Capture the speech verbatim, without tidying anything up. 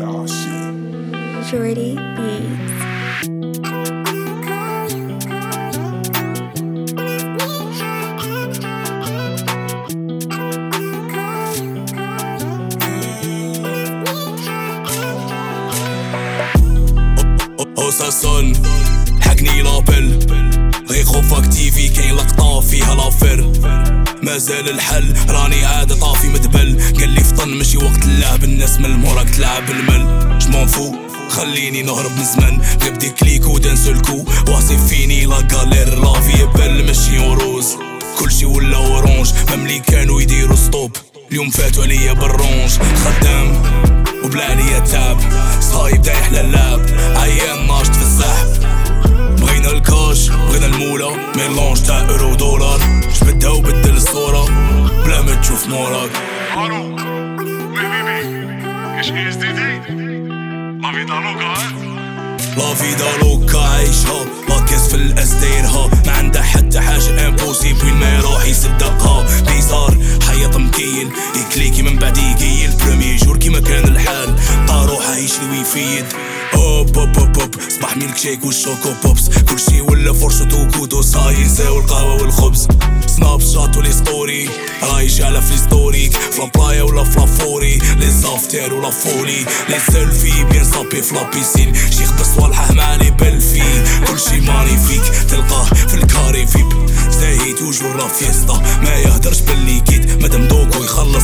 Jordy Beats. أوساسون حقني لابل غي خوفك تيفي كاين لقطة فيها لافير مازال الحل راني عاد طافي مدبل قال لي فطن ماشي وقت اللعب الناس من الموراك تلعب المل جمون فو خليني نهرب من زمان غيب دي كليك ودنسلكو واصف فيني لا غالير لافي بل ماشي وروز كلشي ولا اورانج مملي كانوا يديروا ستوب اليوم فاتوا عليا بالرونج خدام وبلا عليا تعب صايب دايح للعب عيان ناشط في السحب بغينا الكاش بغينا المولا ميلونج تاع اورو دولار جبدها وبدل الصورة بلا ما تشوف موراك الو وي بيبي كاش اي اس دي دي لا فيدا لوكا لا فيدا لوكا عايشها لا كاس في الاس دايرها ما عندها حتى حاجة امبوسيبل وين ما يروح يصدقها بيزار حيط مكيل يكليكي من بعد يقيل برومي جور كيما كان الحال طاروح عايش لي ويفيد اوب اوب اوب اوب صباح ميلك شيك والشوكو بوبس كلشي ولا فرشة وكودو صاي نساو القهوة والخبز سناب شات ولي ستوري رايش على في ستوريك فلابلايا ولا فلافوري لي زافتير ولا فولي لي سيلفي بين صابي فلابيسين شيخ بصوالحه مالي بلفي كلشي مانيفيك تلقاه في الكاري فيب زاهي توجور لا فيستا ما يهدرش بالليكيد مادام دوكو يخلص